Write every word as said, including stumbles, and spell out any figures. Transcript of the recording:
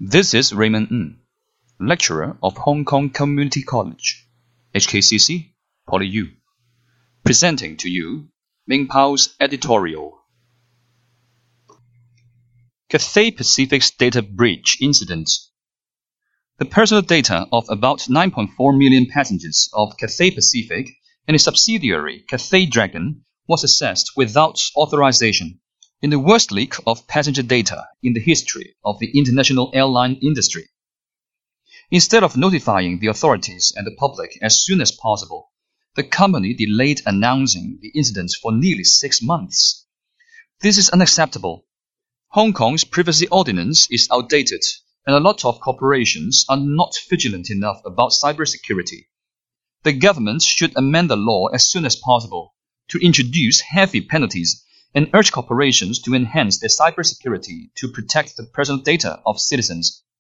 This is Raymond Ng, lecturer of Hong Kong Community College, H K C C, PolyU, presenting to you Ming Pao's editorial. Cathay Pacific's data breach incident. The personal data of about nine point four million passengers of Cathay Pacific and its subsidiary Cathay Dragon was accessed without authorization in the worst leak of passenger data in the history of the international airline industry. Instead of notifying the authorities and the public as soon as possible, the company delayed announcing the incident for nearly six months. This is unacceptable. Hong Kong's privacy ordinance is outdated, and a lot of corporations are not vigilant enough about cybersecurity. The government should amend the law as soon as possible to introduce heavy penalties and urge corporations to enhance their cybersecurity to protect the personal data of citizens.